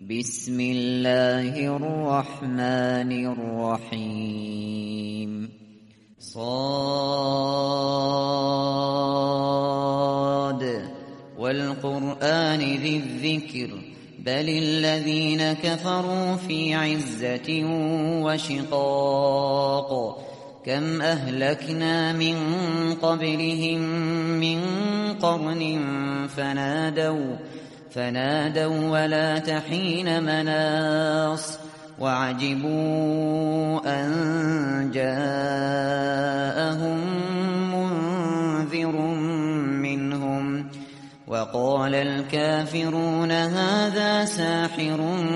بسم الله الرحمن الرحيم صاد والقرآن ذي الذكر بل الذين كفروا في عزة وشقاق كم أهلكنا من قبلهم من قرن فنادوا ولا تحين مناص وعجبوا أن جاءهم منذر منهم وقال الكافرون هذا ساحر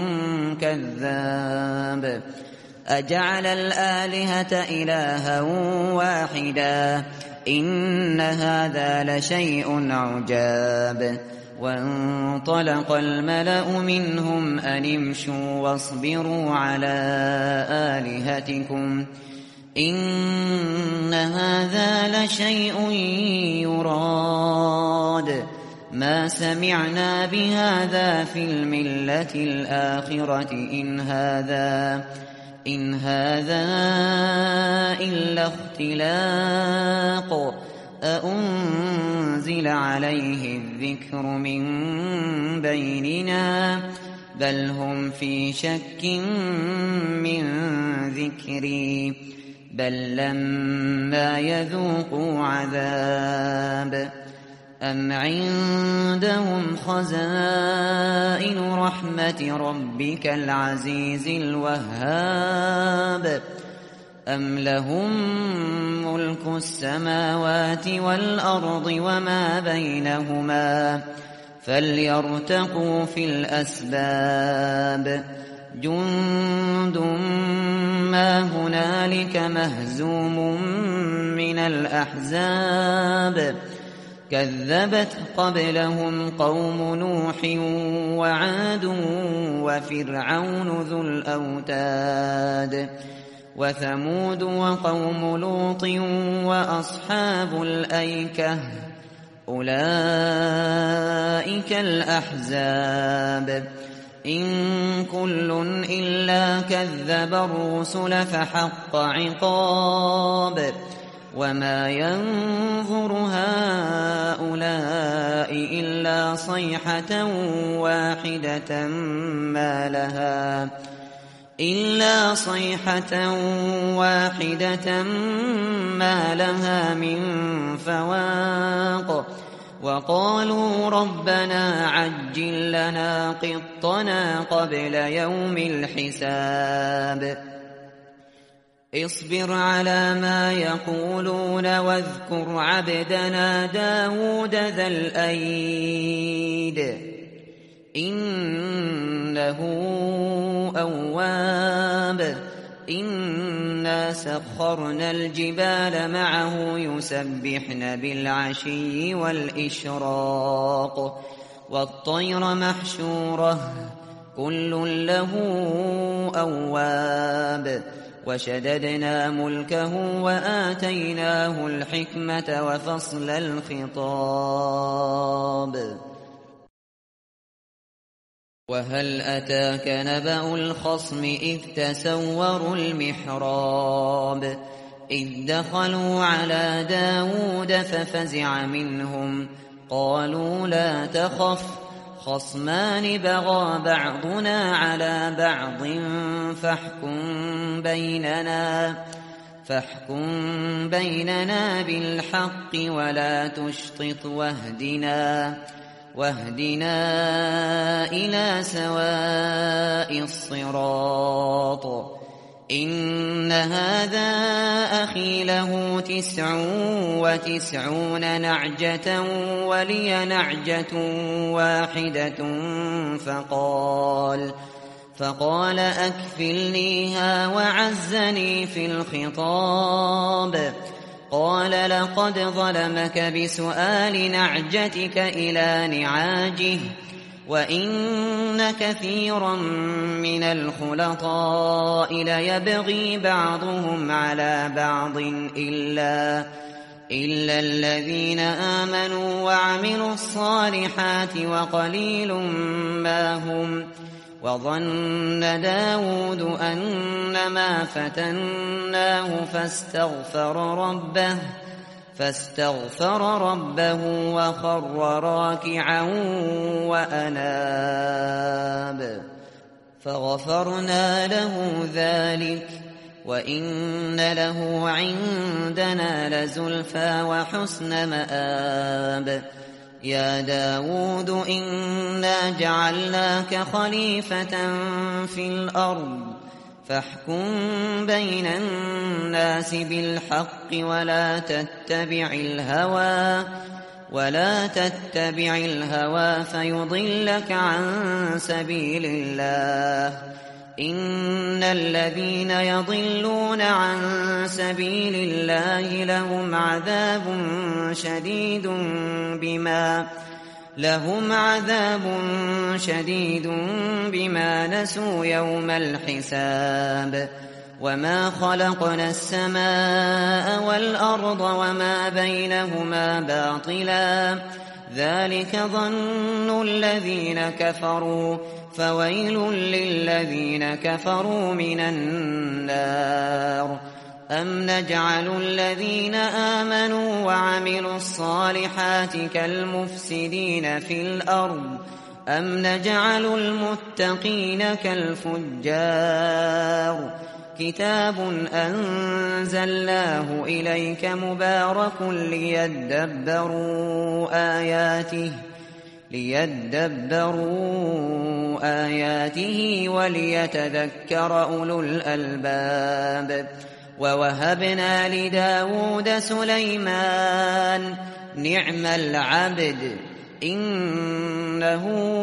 كذاب أجعل الآلهة إلها واحدا إن هذا لشيء عجاب وانطلق الملأ منهم أن امشوا واصبروا على آلهتكم إن هذا لشيء يراد ما سمعنا بهذا في الملة الآخرة إن هذا إلا اختلاق أأنزل عليه الذكر من بيننا بل هم في شك من ذكري بل لما يذوقوا عذاب أم عندهم خزائن رحمة ربك العزيز الوهاب أم لهم ملك السماوات والأرض وما بينهما فليرتقوا في الأسباب جند ما هنالك مهزوم من الأحزاب كذبت قبلهم قوم نوح وعاد وفرعون ذو الأوتاد وثمود وقوم لوط وأصحاب الأيكة أولئك الأحزاب إن كل إلا كذب الرسل فحق عقاب وما ينظر هؤلاء إلا صيحة واحدة ما لها من فواق وقالوا ربنا عجل لنا قطنا قبل يوم الحساب اصبر على ما يقولون واذكر عبدنا داود ذا الأيد إنه أواب إنا سخرنا الجبال معه يسبحن بالعشي والإشراق والطير محشورة كل له أواب وشددنا ملكه وآتيناه الحكمة وفصل الخطاب وهل أتاك نبأ الخصم إذ تسوروا المحراب إذ دخلوا على داود ففزع منهم قالوا لا تخف خصمان بغى بعضنا على بعض فاحكم بيننا بالحق ولا تشطط واهدنا إلى سواء الصراط إن هذا أخي له 99 نعجة ولي نعجة واحدة فقال أكفلنيها وعزني في الخطاب قال لقد ظلمك بسؤال نعجتك إلى نعاجه وإن كثيرا من الخلطاء ليبغي بعضهم على بعض إلا الذين آمنوا وعملوا الصالحات وقليل ما هم وظن داود أنما فتناه فاستغفر ربه وخر راكعا وأناب فغفرنا له ذلك وإن له عندنا لزلفى وحسن مآب يا داود إنا جعلناك خليفة في الأرض فاحكم بين الناس بالحق ولا تتبع الهوى فيضلك عن سبيل الله إن الذين يضلون عن سبيل الله لهم عذاب شديد بما نسوا يوم الحساب وما خلقنا السماء والأرض وما بينهما باطلا ذلك ظن الذين كفروا فويل للذين كفروا من النار أم نجعل الذين آمنوا وعملوا الصالحات كالمفسدين في الأرض أم نجعل المتقين كالفجار كتاب أنزلناه إليك مبارك ليدبروا آياته وليتذكر أولو الألباب ووهبنا لداود سليمان نعم العبد إنه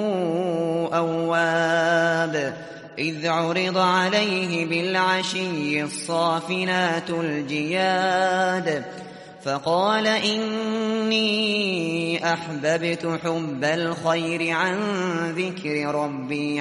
أواب إذ عرض عليه بالعشي الصافنات الجياد فقال إني أحببت حب الخير عن ذكر ربي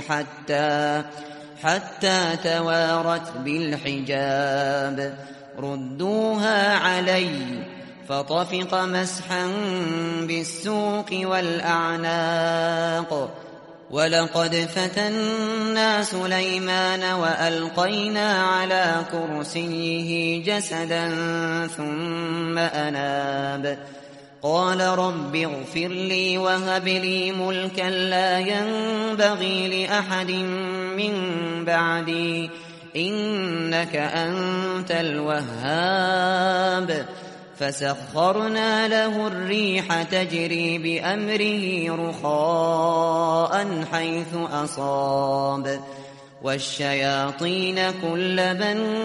حتى توارت بالحجاب ردوها علي فطفق مسحا بالسوق والأعناق ولقد فتنا سليمان وألقينا على كرسيه جسدا ثم أناب قال رب اغفر لي وهب لي ملكا لا ينبغي لأحد من بعدي إنك أنت الوهاب فسخرنا له الريح تجري بأمره رخاء حيث أصاب والشياطين كل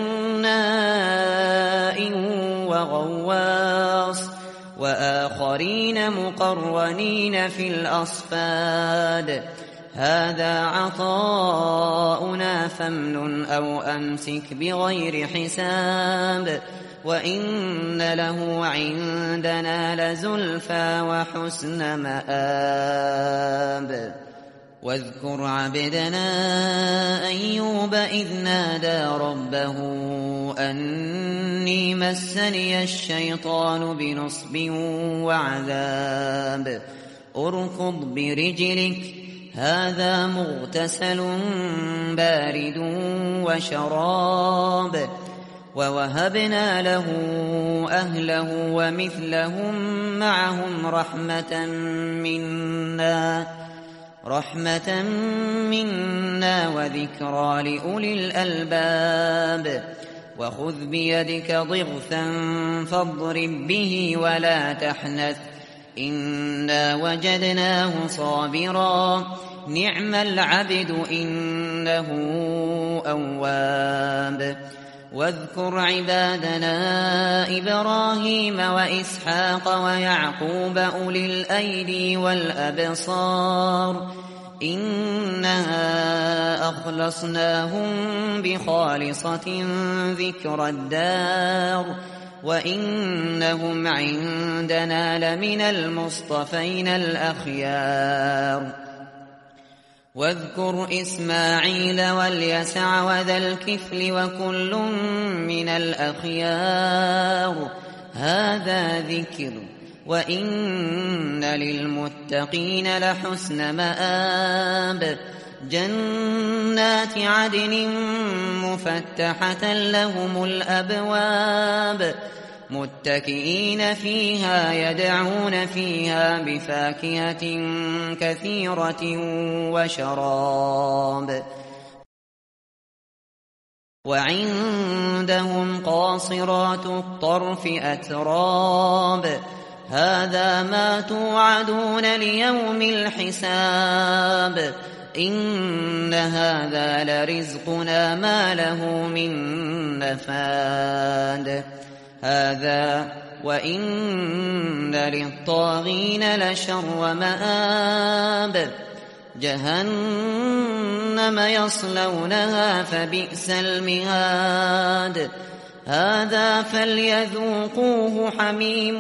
بناء وغواص وآخرين مقرنين في الأصفاد هذا عطاؤنا فامنن أو أمسك بغير حساب وإن له عندنا لزلفى وحسن مآب واذكر عبدنا أيوب إذ نادى ربه أني مسني الشيطان بنصب وعذاب اركض برجلك هذا مغتسل بارد وشراب ووهبنا له أهله ومثلهم معهم رحمة منا وذكرى لأولي الألباب وخذ بيدك ضغثا فاضرب به ولا تحنث إنا وجدناه صابرا نعم العبد إنه أواب واذكر عبادنا إبراهيم وإسحاق ويعقوب أولي الأيدي والأبصار إنا أخلصناهم بخالصة ذكر الدار وإنهم عندنا لمن المصطفين الأخيار واذكر إسماعيل واليسع وذا الكفل وكل من الأخيار هذا ذكر وإن للمتقين لحسن مآب جنات عدن مفتحة لهم الأبواب متكئين فيها يدعون فيها بفاكهة كثيرة وشراب وعندهم قاصرات الطرف أتراب هذا ما توعدون ليوم الحساب إن هذا لرزقنا ما له من نفاد هذا وإن للطاغين لشر مآب جهنم يصلونها فبئس المهاد هذا فليذوقوه حميم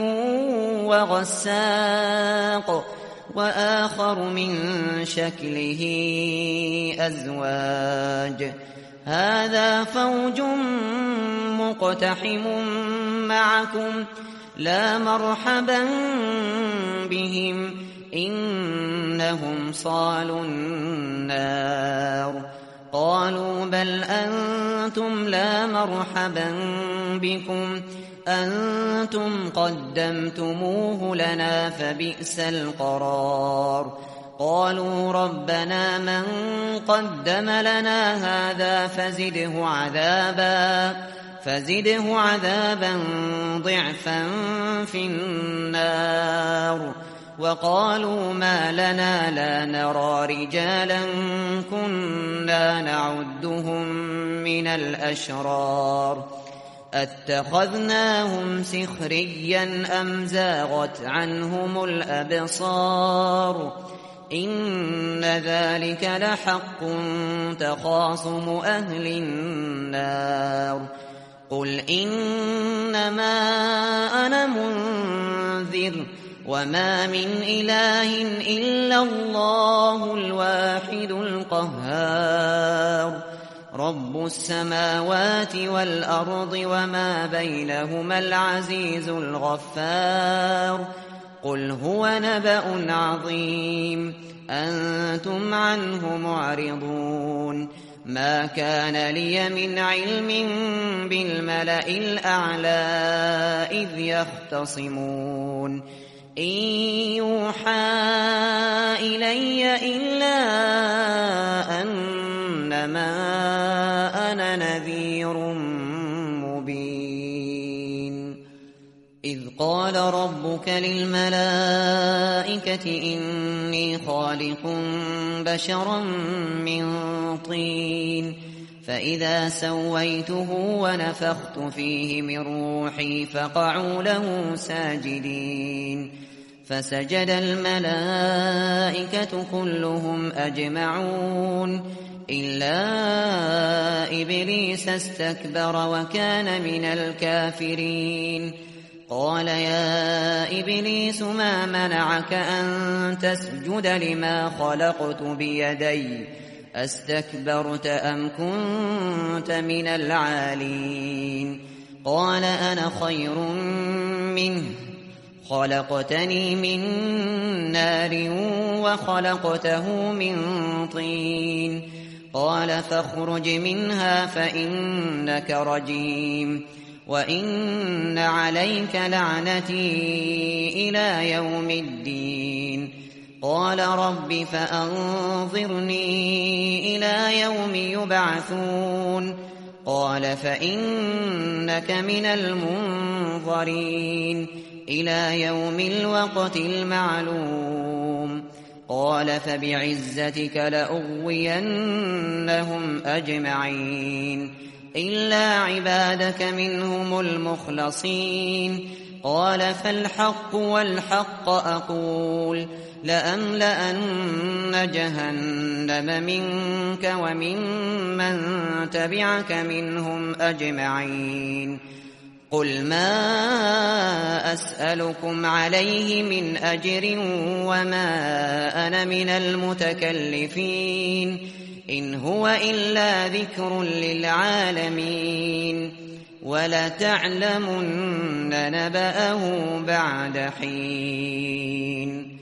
وغساق وآخر من شكله أزواج هذا فوج مقتحم معكم لا مرحبا بهم إنهم صالوا النار قالوا بل أنتم لا مرحبا بكم أنتم قدمتموه لنا فبئس القرار قالوا ربنا من قدم لنا هذا فزده عذابا ضعفا في النار وقالوا ما لنا لا نرى رجالا كنا نعدهم من الأشرار أتخذناهم سخريا أم زاغت عنهم الأبصار إن ذلك لحق تخاصم أهل النار قل إنما أنا منذر وما من إله إلا الله الواحد القهار رب السماوات والأرض وما بينهما العزيز الغفار قل هو نبأ عظيم أنتم عنه معرضون ما كان لي من علم بالملأ الأعلى إذ يختصمون إن يوحى إلي إلا أنما أنا نذير مبين إذ قال ربك للملائكة إني خالق بشرا من طين فإذا سويته ونفخت فيه من روحي فقعوا له ساجدين فسجد الملائكة كلهم أجمعون إلا إبليس استكبر وكان من الكافرين قال يا إبليس ما منعك أن تسجد لما خلقت بيدي أستكبرت أم كنت من العالين قال أنا خير منه خلقتني من نار وخلقته من طين قال فاخرج منها فإنك رجيم وإن عليك لعنتي إلى يوم الدين قال رب فأنظرني إلى يوم يبعثون قال فإنك من المنظرين إلى يوم الوقت المعلوم قال فبعزتك لأغوينهم أجمعين إلا عبادك منهم المخلصين قال فالحق والحق أقول لأملأن جهنم منك وممن تبعك منهم أجمعين قل ما أسألكم عليه من أجر وما أنا من المتكلفين إن هو إلا ذكر للعالمين ولتعلمن نبأه بعد حين